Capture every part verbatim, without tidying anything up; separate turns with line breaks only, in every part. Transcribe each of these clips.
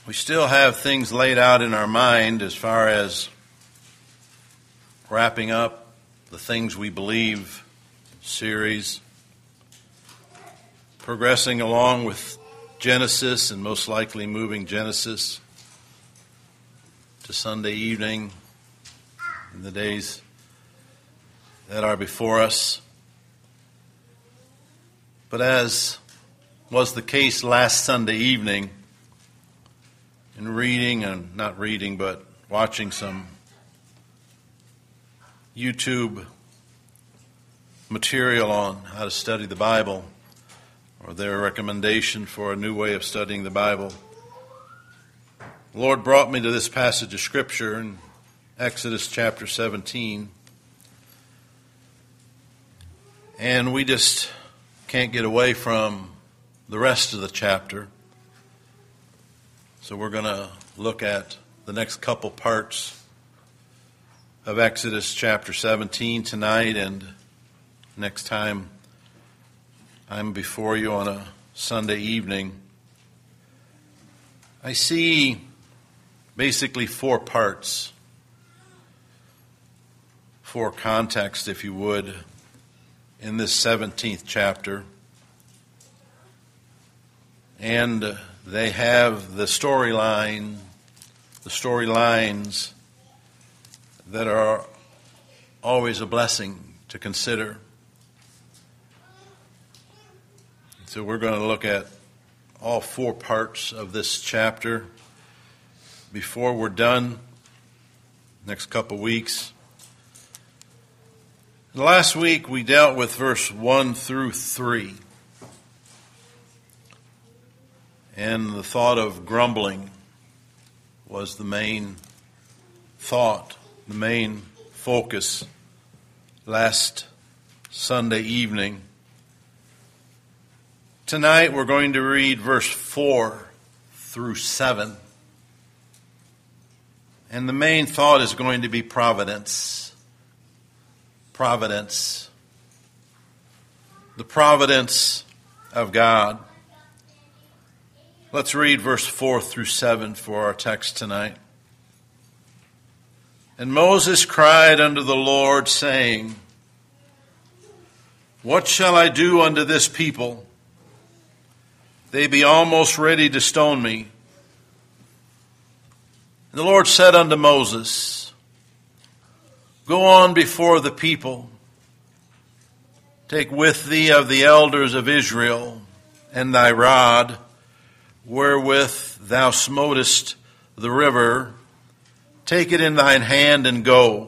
We still have things laid out in our mind as far as wrapping up the Things We Believe series, progressing along with Genesis and most likely moving Genesis to Sunday evening in the days that are before us. But as was the case last Sunday evening, in reading, and not reading, but watching some YouTube material on how to study the Bible, or their recommendation for a new way of studying the Bible, the Lord brought me to this passage of Scripture in Exodus chapter seventeen. And we just can't get away from the rest of the chapter. So we're going to look at the next couple parts of Exodus chapter seventeen tonight, and next time I'm before you on a Sunday evening. I see basically four parts, four contexts, if you would, in this seventeenth chapter. And they have the storyline, the storylines that are always a blessing to consider. So we're going to look at all four parts of this chapter before we're done next couple weeks. Last week we dealt with verse one through three. And the thought of grumbling was the main thought, the main focus last Sunday evening. Tonight we're going to read verse four through seven. And the main thought is going to be providence. Providence. The providence of God. Let's read verse four through seven for our text tonight. And Moses cried unto the Lord, saying, What shall I do unto this people? They be almost ready to stone me. And the Lord said unto Moses, Go on before the people. Take with thee of the elders of Israel, and thy rod, wherewith thou smotest the river, take it in thine hand and go.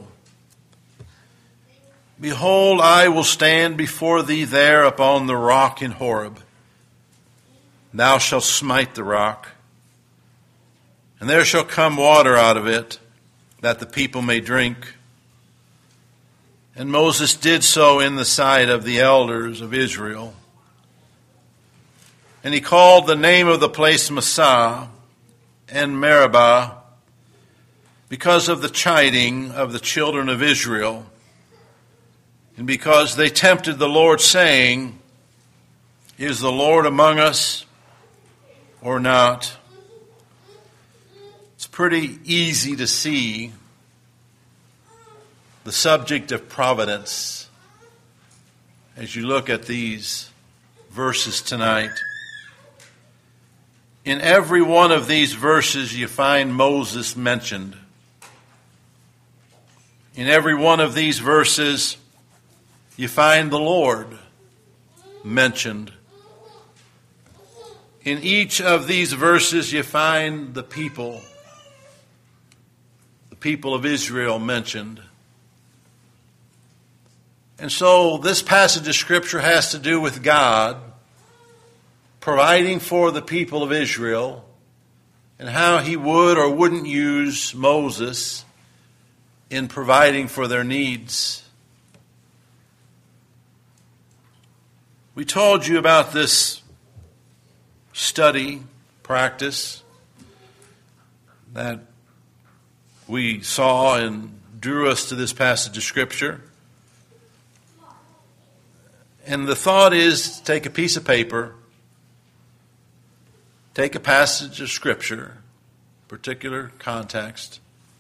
Behold, I will stand before thee there upon the rock in Horeb. Thou shalt smite the rock, and there shall come water out of it, that the people may drink. And Moses did so in the sight of the elders of Israel. And he called the name of the place Massah and Meribah, because of the chiding of the children of Israel, and because they tempted the Lord, saying, Is the Lord among us or not? It's pretty easy to see the subject of providence as you look at these verses tonight. In every one of these verses you find Moses mentioned. In every one of these verses you find the Lord mentioned. In each of these verses you find the people, the people of Israel mentioned. And so this passage of Scripture has to do with God providing for the people of Israel, and how he would or wouldn't use Moses in providing for their needs. We told you about this study, practice, that we saw and drew us to this passage of Scripture. And the thought is to take a piece of paper, take a passage of Scripture, particular context.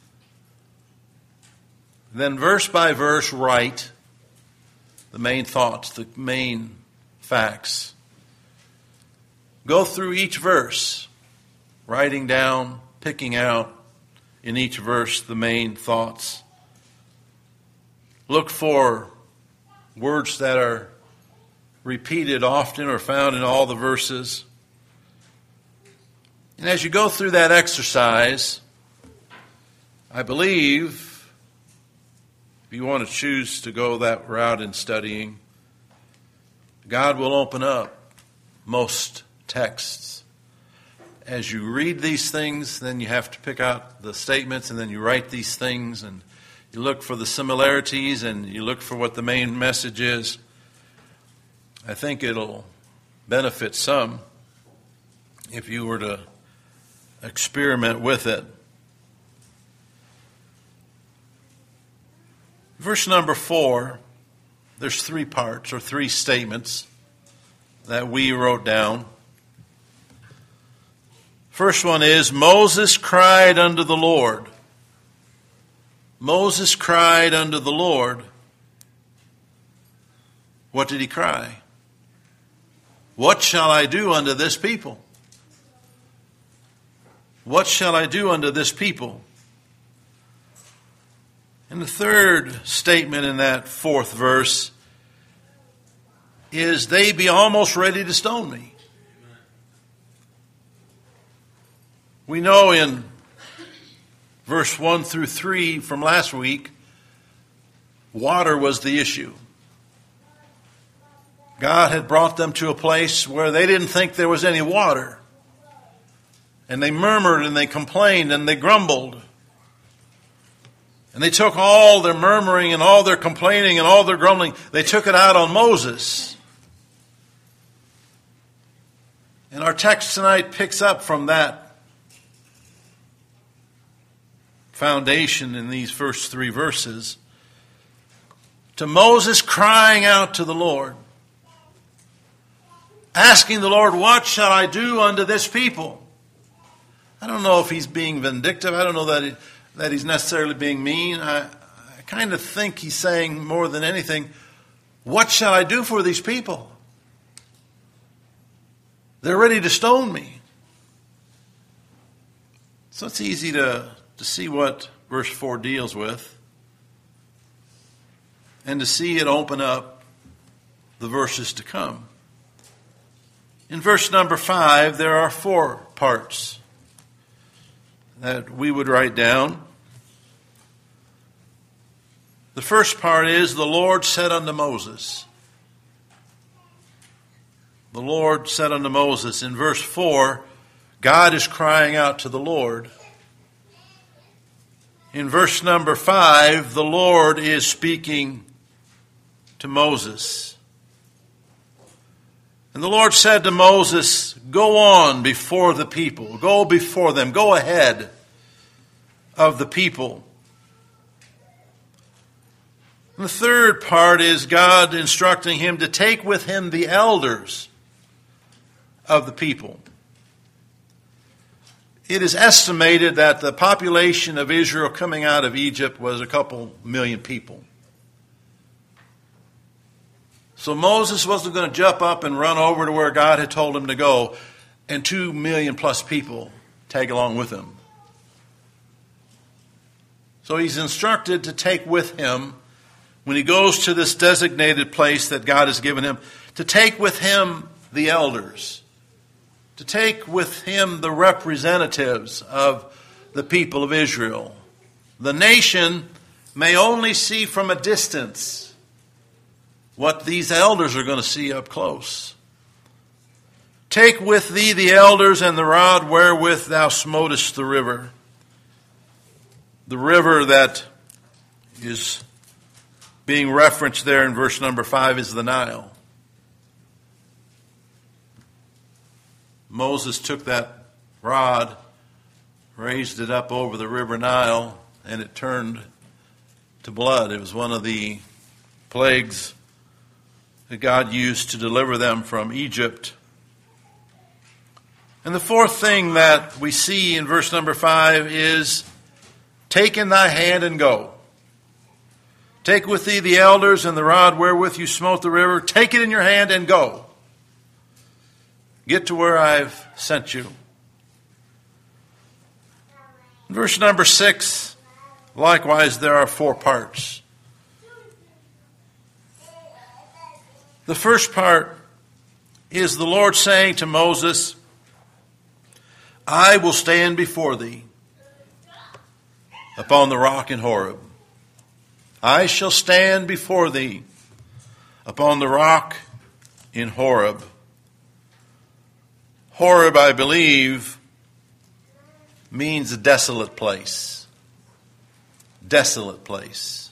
Then verse by verse write the main thoughts, the main facts. Go through each verse, writing down, picking out in each verse the main thoughts. Look for words that are repeated often or found in all the verses. And as you go through that exercise, I believe, if you want to choose to go that route in studying, God will open up most texts. As you read these things, then you have to pick out the statements, and then you write these things, and you look for the similarities, and you look for what the main message is. I think it'll benefit some if you were to experiment with it. Verse number four, there's three parts or three statements that we wrote down. First one is, Moses cried unto the Lord. Moses cried unto the Lord. What did he cry? What shall I do unto this people? What shall I do unto this people? And the third statement in that fourth verse is, they be almost ready to stone me. We know in verse one through three from last week, water was the issue. God had brought them to a place where they didn't think there was any water. And they murmured and they complained and they grumbled. And they took all their murmuring and all their complaining and all their grumbling, they took it out on Moses. And our text tonight picks up from that foundation in these first three verses to Moses crying out to the Lord, asking the Lord, what shall I do unto this people? I don't know if he's being vindictive. I don't know that he, that he's necessarily being mean. I, I kind of think he's saying more than anything, what shall I do for these people? They're ready to stone me. So it's easy to, to see what verse four deals with and to see it open up the verses to come. In verse number five, there are four parts that we would write down. The first part is, the Lord said unto Moses. The Lord said unto Moses. In verse four, God is crying out to the Lord. In verse number five, the Lord is speaking to Moses. And the Lord said to Moses, go on before the people. Go before them. Go ahead of the people. And the third part is God instructing him to take with him the elders of the people. It is estimated that the population of Israel coming out of Egypt was a couple million people. So Moses wasn't going to jump up and run over to where God had told him to go, and two million plus people tag along with him. So he's instructed to take with him, when he goes to this designated place that God has given him, to take with him the elders, to take with him the representatives of the people of Israel. The nation may only see from a distance what these elders are going to see up close. Take with thee the elders and the rod wherewith thou smotest the river. The river that is being referenced there in verse number five is the Nile. Moses took that rod, raised it up over the river Nile, and it turned to blood. It was one of the plagues that God used to deliver them from Egypt. And the fourth thing that we see in verse number five is, take in thy hand and go. Take with thee the elders and the rod wherewith you smote the river. Take it in your hand and go. Get to where I've sent you. In verse number six, likewise, there are four parts. The first part is the Lord saying to Moses, I will stand before thee upon the rock in Horeb. I shall stand before thee upon the rock in Horeb. Horeb, I believe, means a desolate place. Desolate place.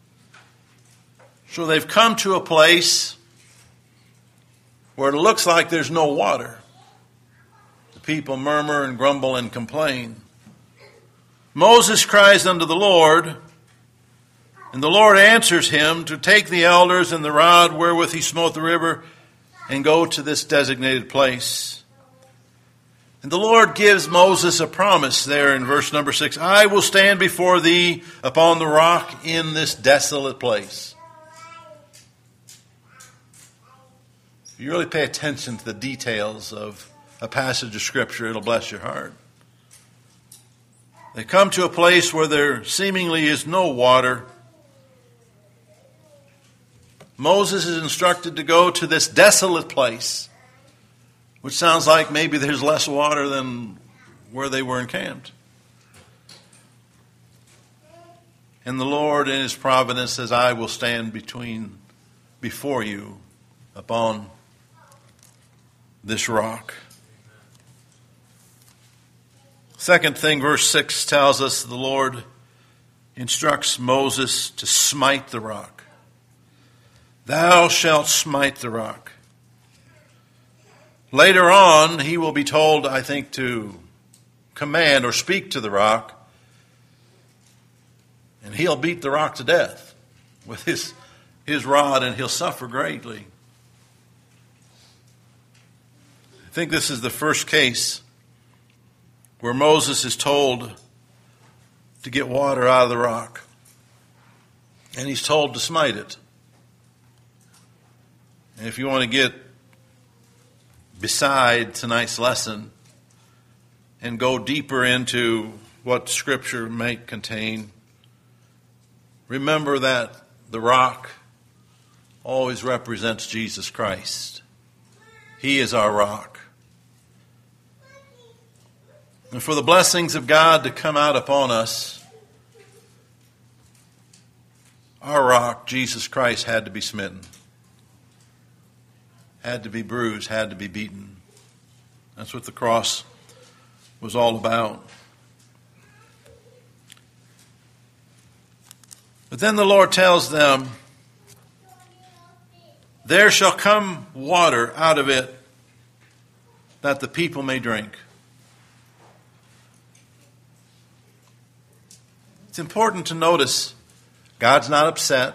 So they've come to a place where it looks like there's no water. The people murmur and grumble and complain. Moses cries unto the Lord, and the Lord answers him to take the elders and the rod wherewith he smote the river and go to this designated place. And the Lord gives Moses a promise there in verse number six. I will stand before thee upon the rock in this desolate place. If you really pay attention to the details of a passage of Scripture, it'll bless your heart. They come to a place where there seemingly is no water. Moses is instructed to go to this desolate place, which sounds like maybe there's less water than where they were encamped. And the Lord in his providence says, I will stand between, before you upon this rock. Second thing, verse six tells us the Lord instructs Moses to smite the rock. Thou shalt smite the rock. Later on, he will be told, I think, to command or speak to the rock, and he'll beat the rock to death with his, his rod, and he'll suffer greatly. I think this is the first case where Moses is told to get water out of the rock, and he's told to smite it. And if you want to get beside tonight's lesson and go deeper into what Scripture may contain, remember that the rock always represents Jesus Christ. He is our rock. And for the blessings of God to come out upon us, our rock, Jesus Christ, had to be smitten. Had to be bruised, had to be beaten. That's what the cross was all about. But then the Lord tells them, there shall come water out of it that the people may drink. It's important to notice God's not upset.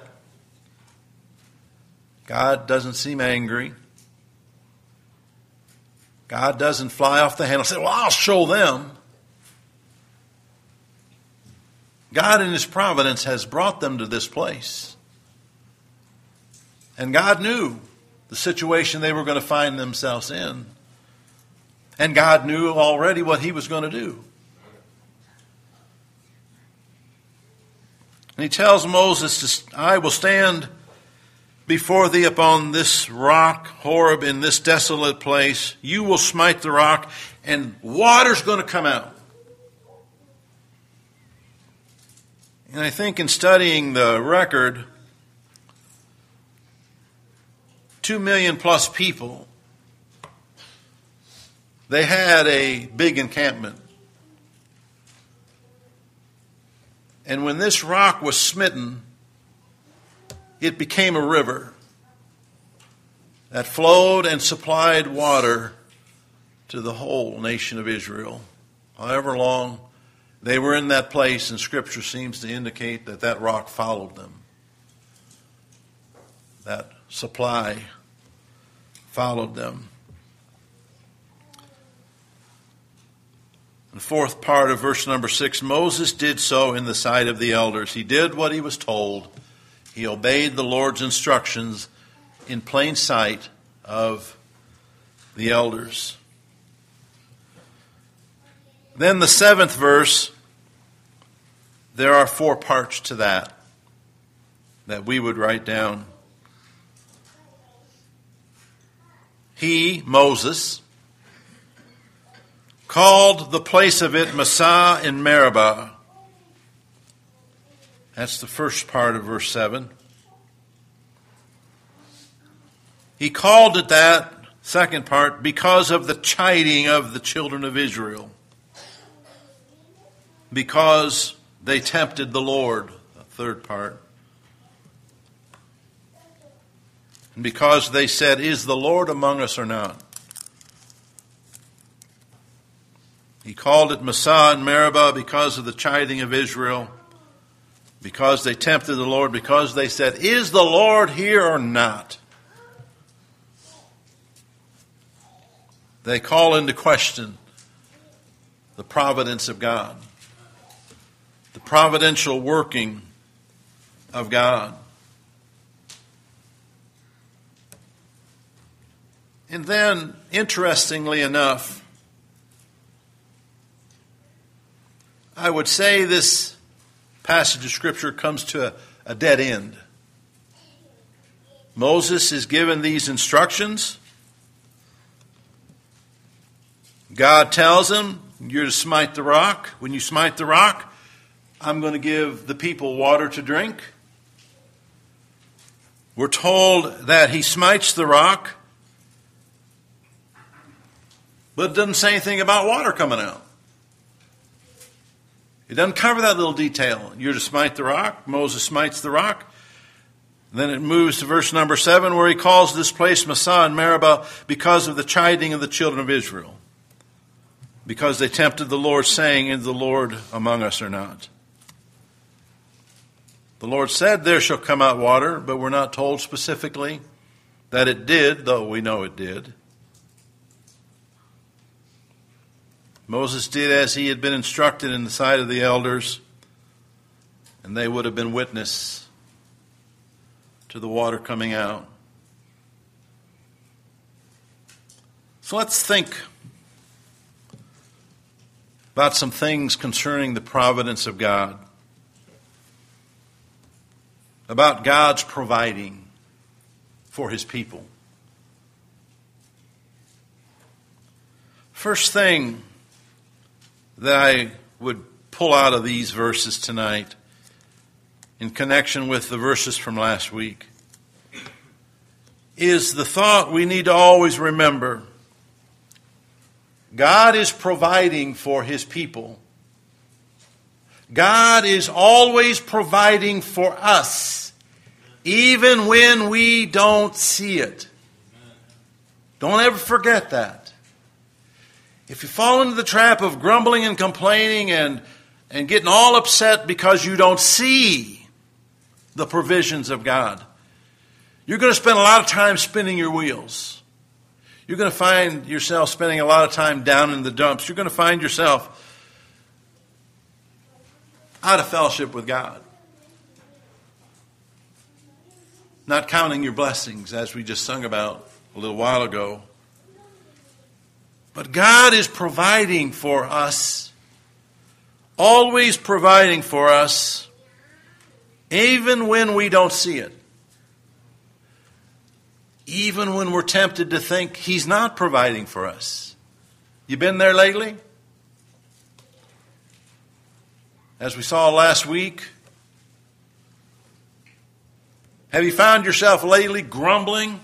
God doesn't seem angry. God doesn't fly off the handle and say, well, I'll show them. God in his providence has brought them to this place. And God knew the situation they were going to find themselves in. And God knew already what he was going to do. And he tells Moses, I will stand before thee upon this rock, Horeb, in this desolate place. You will smite the rock, and water's going to come out. And I think in studying the record, two million plus people, they had a big encampment. And when this rock was smitten, it became a river that flowed and supplied water to the whole nation of Israel. However long they were in that place, and Scripture seems to indicate that that rock followed them. That supply followed them. The fourth part of verse number six, Moses did so in the sight of the elders. He did what he was told. He obeyed the Lord's instructions in plain sight of the elders. Then the seventh verse, there are four parts to that that we would write down. He, Moses, called the place of it Massah in Meribah. That's the first part of verse seven. He called it that, second part, because of the chiding of the children of Israel. Because they tempted the Lord, the third part. And because they said, is the Lord among us or not? He called it Massah and Meribah because of the chiding of Israel, because they tempted the Lord, because they said, is the Lord here or not? They call into question the providence of God, the providential working of God. And then, interestingly enough, I would say this passage of Scripture comes to a, a dead end. Moses is given these instructions. God tells him, you're to smite the rock. When you smite the rock, I'm going to give the people water to drink. We're told that he smites the rock, but it doesn't say anything about water coming out. It doesn't cover that little detail. You're to smite the rock. Moses smites the rock. Then it moves to verse number seven, where he calls this place Massah and Meribah because of the chiding of the children of Israel. Because they tempted the Lord, saying, is the Lord among us or not? The Lord said, there shall come out water, but we're not told specifically that it did, though we know it did. Moses did as he had been instructed in the sight of the elders, and they would have been witness to the water coming out. So let's think about some things concerning the providence of God, about God's providing for his people. First thing that I would pull out of these verses tonight in connection with the verses from last week is the thought we need to always remember. God is providing for his people. God is always providing for us, even when we don't see it. Don't ever forget that. If you fall into the trap of grumbling and complaining and, and getting all upset because you don't see the provisions of God, you're going to spend a lot of time spinning your wheels. You're going to find yourself spending a lot of time down in the dumps. You're going to find yourself out of fellowship with God. Not counting your blessings, as we just sung about a little while ago. But God is providing for us, always providing for us, even when we don't see it. Even when we're tempted to think he's not providing for us. You been there lately? As we saw last week, have you found yourself lately grumbling?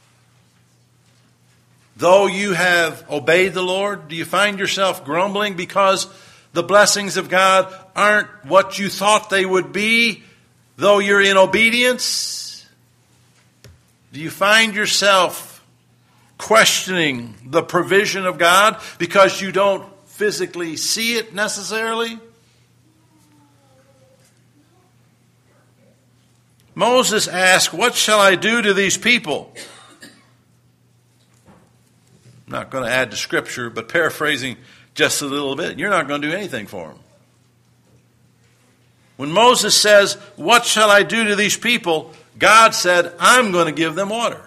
Though you have obeyed the Lord, do you find yourself grumbling because the blessings of God aren't what you thought they would be, though you're in obedience? Do you find yourself questioning the provision of God because you don't physically see it necessarily? Moses asked, what shall I do to these people? I'm not going to add to Scripture, but paraphrasing just a little bit, you're not going to do anything for them. When Moses says, what shall I do to these people? God said, I'm going to give them water.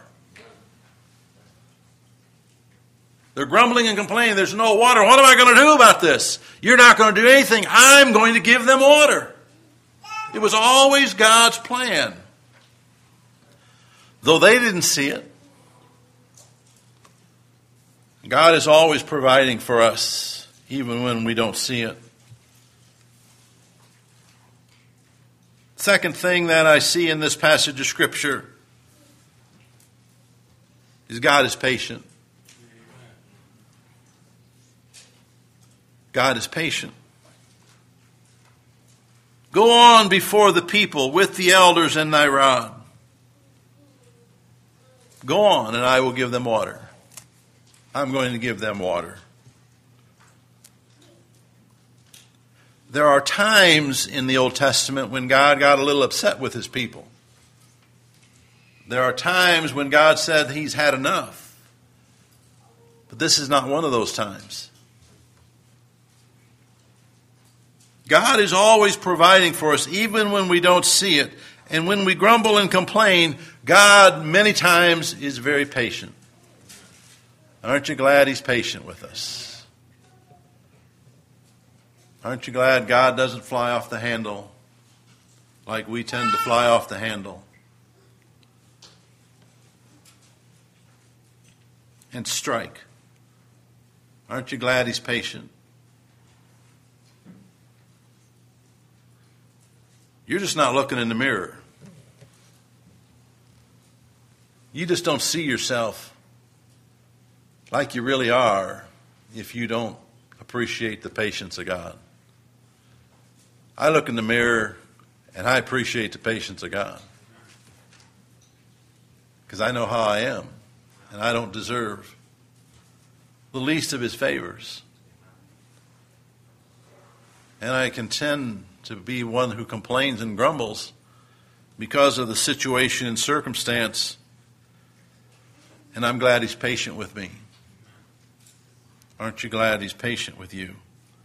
They're grumbling and complaining, there's no water. What am I going to do about this? You're not going to do anything. I'm going to give them water. It was always God's plan. Though they didn't see it, God is always providing for us, even when we don't see it. Second thing that I see in this passage of Scripture is God is patient. God is patient. Go on before the people with the elders and thy rod. Go on, and I will give them water. I'm going to give them water. There are times in the Old Testament when God got a little upset with his people. There are times when God said he's had enough. But this is not one of those times. God is always providing for us, even when we don't see it. And when we grumble and complain, God many times is very patient. Aren't you glad he's patient with us? Aren't you glad God doesn't fly off the handle like we tend to fly off the handle and strike? Aren't you glad he's patient? You're just not looking in the mirror. You just don't see yourself like you really are if you don't appreciate the patience of God. I look in the mirror and I appreciate the patience of God because I know how I am and I don't deserve the least of his favors. And I can tend to be one who complains and grumbles because of the situation and circumstance. And I'm glad he's patient with me. Aren't you glad he's patient with you?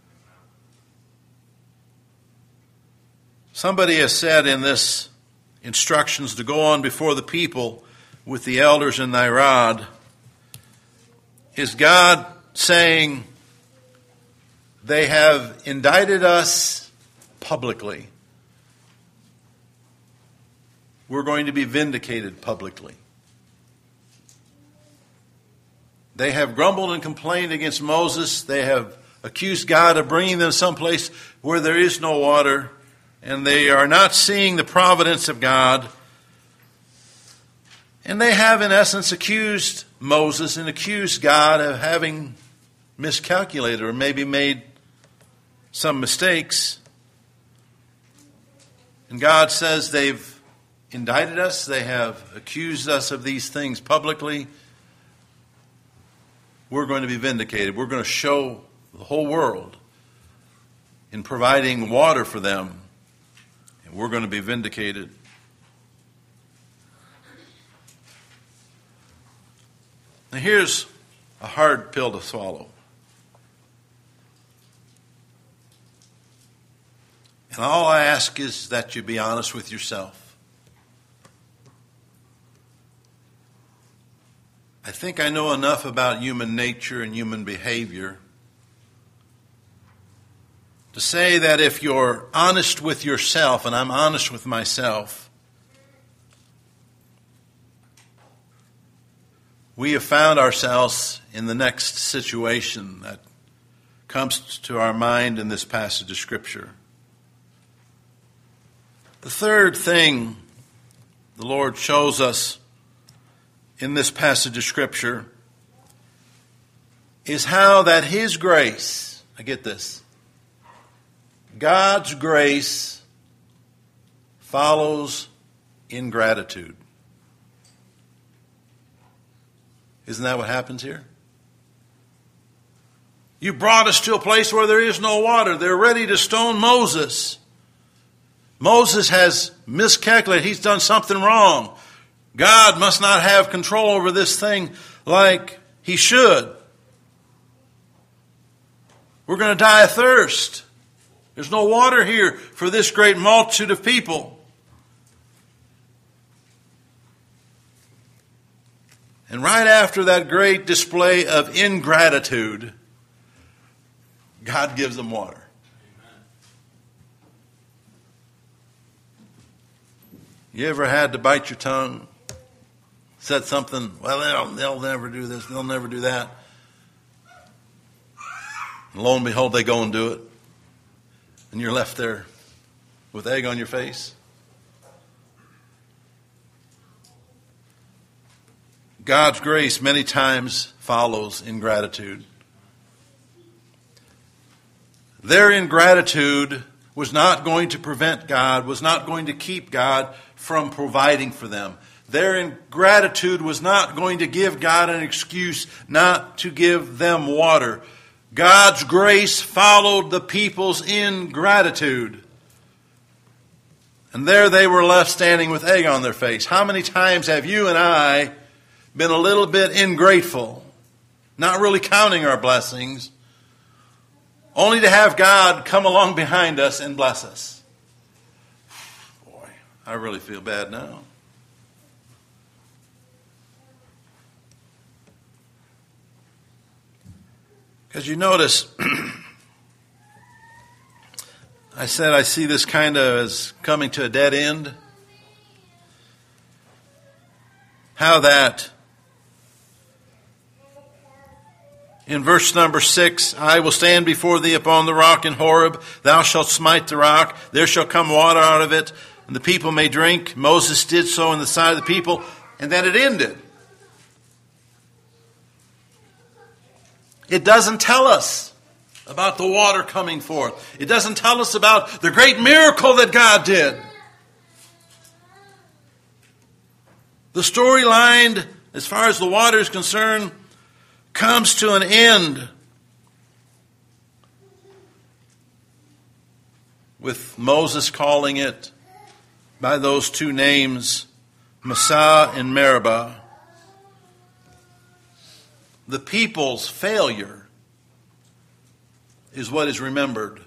Somebody has said in this instructions to go on before the people with the elders in thy rod, is God saying they have indicted us publicly. We're going to be vindicated publicly. They have grumbled and complained against Moses. They have accused God of bringing them someplace where there is no water. And they are not seeing the providence of God. And they have, in essence, accused Moses and accused God of having miscalculated or maybe made some mistakes. And God says they've indicted us. They have accused us of these things publicly. We're going to be vindicated. We're going to show the whole world in providing water for them. And we're going to be vindicated. Now here's a hard pill to swallow. And all I ask is that you be honest with yourself. I think I know enough about human nature and human behavior to say that if you're honest with yourself, and I'm honest with myself, we have found ourselves in the next situation that comes to our mind in this passage of Scripture. The third thing the Lord shows us in this passage of Scripture is how that His grace, I get this, God's grace follows ingratitude. Isn't that what happens here? You brought us to a place where there is no water. They're ready to stone Moses. Moses has miscalculated. He's done something wrong. God must not have control over this thing like he should. We're going to die of thirst. There's no water here for this great multitude of people. And right after that great display of ingratitude, God gives them water. You ever had to bite your tongue? Said something, well, they'll, they'll never do this, they'll never do that. And lo and behold, they go and do it. And you're left there with egg on your face. God's grace many times follows ingratitude. Their ingratitude was not going to prevent God, was not going to keep God from providing for them. Their ingratitude was not going to give God an excuse not to give them water. God's grace followed the people's ingratitude. And there they were left standing with egg on their face. How many times have you and I been a little bit ingrateful, not really counting our blessings, only to have God come along behind us and bless us? Boy, I really feel bad now. Because you notice, I said I see this kind of as coming to a dead end. How that in verse number six, I will stand before thee upon the rock in Horeb. Thou shalt smite the rock. There shall come water out of it, and the people may drink. Moses did so in the sight of the people, and then it ended. It doesn't tell us about the water coming forth. It doesn't tell us about the great miracle that God did. The storyline, as far as the water is concerned, comes to an end with Moses calling it by those two names, Massah and Meribah. The people's failure is what is remembered.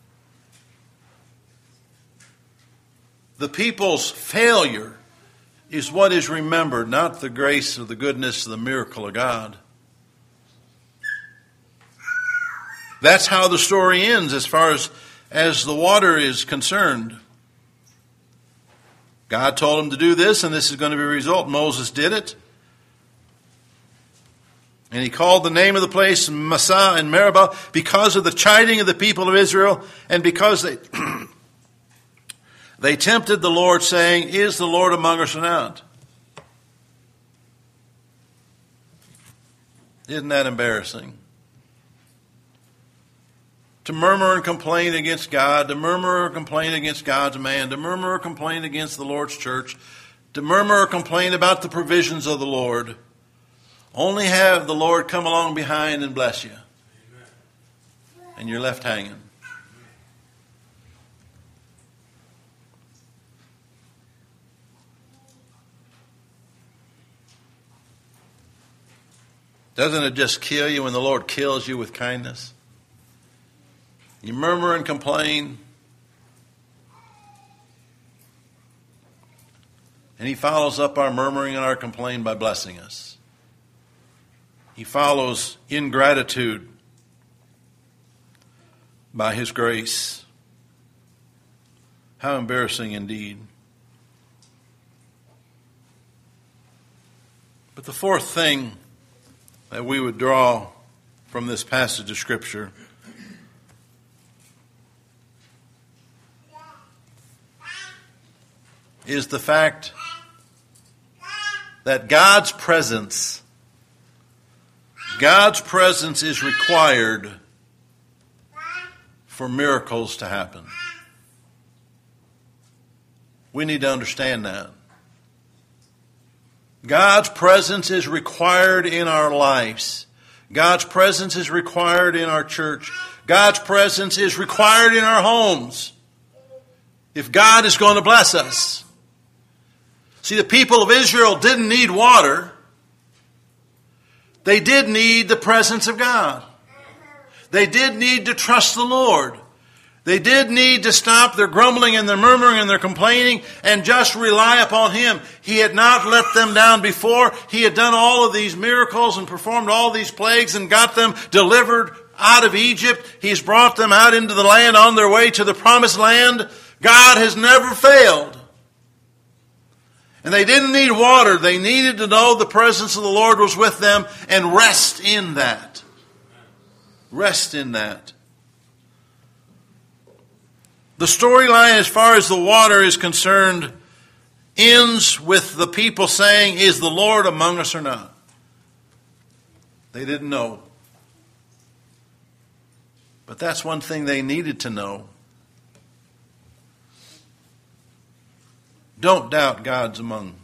The people's failure is what is remembered, not the grace or the goodness or the miracle of God. That's how the story ends as far as, as the water is concerned. God told him to do this, and this is going to be a result. Moses did it. And he called the name of the place Massah and Meribah because of the chiding of the people of Israel, and because they they tempted the Lord, saying, is the Lord among us or not? Isn't that embarrassing? To murmur and complain against God, to murmur or complain against God's man, to murmur or complain against the Lord's church, to murmur or complain about the provisions of the Lord. Only have the Lord come along behind and bless you. And you're left hanging. Doesn't it just kill you when the Lord kills you with kindness? You murmur and complain. And he follows up our murmuring and our complaint by blessing us. He follows ingratitude by his grace. How embarrassing indeed. But the fourth thing that we would draw from this passage of Scripture is the fact that God's presence God's presence is required for miracles to happen. We need to understand that. God's presence is required in our lives. God's presence is required in our church. God's presence is required in our homes. If God is going to bless us. See, the people of Israel didn't need water. They did need the presence of God. They did need to trust the Lord. They did need to stop their grumbling and their murmuring and their complaining and just rely upon Him. He had not let them down before. He had done all of these miracles and performed all these plagues and got them delivered out of Egypt. He's brought them out into the land on their way to the promised land. God has never failed. And they didn't need water. They needed to know the presence of the Lord was with them and rest in that. Rest in that. The storyline as far as the water is concerned ends with the people saying, "Is the Lord among us or not?" They didn't know. But that's one thing they needed to know. Don't doubt God's among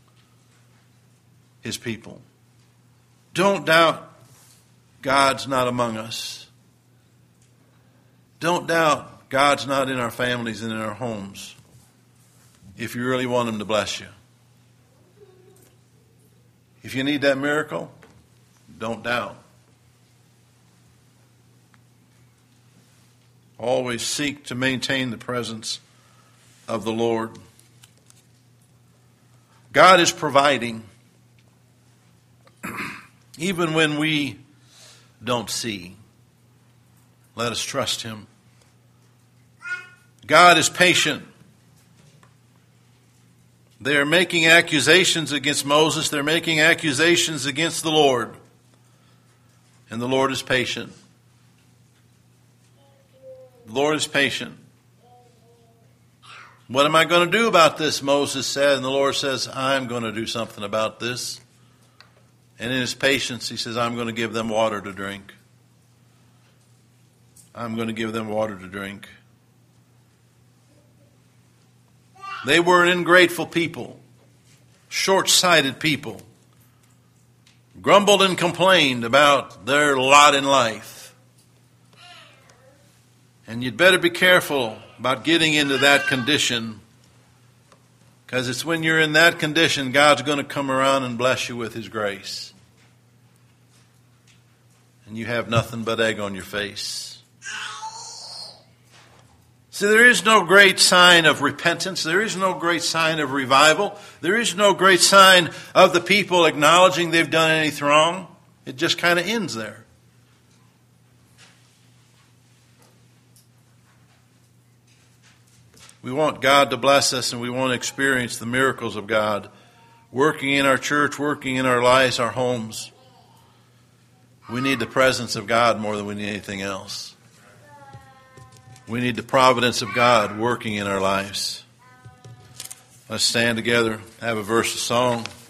His people. Don't doubt God's not among us. Don't doubt God's not in our families and in our homes if you really want Him to bless you. If you need that miracle, don't doubt. Always seek to maintain the presence of the Lord. God is providing even when we don't see. Let us trust Him. God is patient. They are making accusations against Moses. They're making accusations against the Lord. And the Lord is patient. The Lord is patient. What am I going to do about this? Moses said. And the Lord says, I'm going to do something about this. And in His patience, He says, I'm going to give them water to drink. I'm going to give them water to drink. They were an ungrateful people, short-sighted people, grumbled and complained about their lot in life. And you'd better be careful about getting into that condition, because it's when you're in that condition God's going to come around and bless you with His grace. And you have nothing but egg on your face. See, there is no great sign of repentance. There is no great sign of revival. There is no great sign of the people acknowledging they've done anything wrong. It just kind of ends there. We want God to bless us, and we want to experience the miracles of God working in our church, working in our lives, our homes. We need the presence of God more than we need anything else. We need the providence of God working in our lives. Let's stand together, have a verse of song.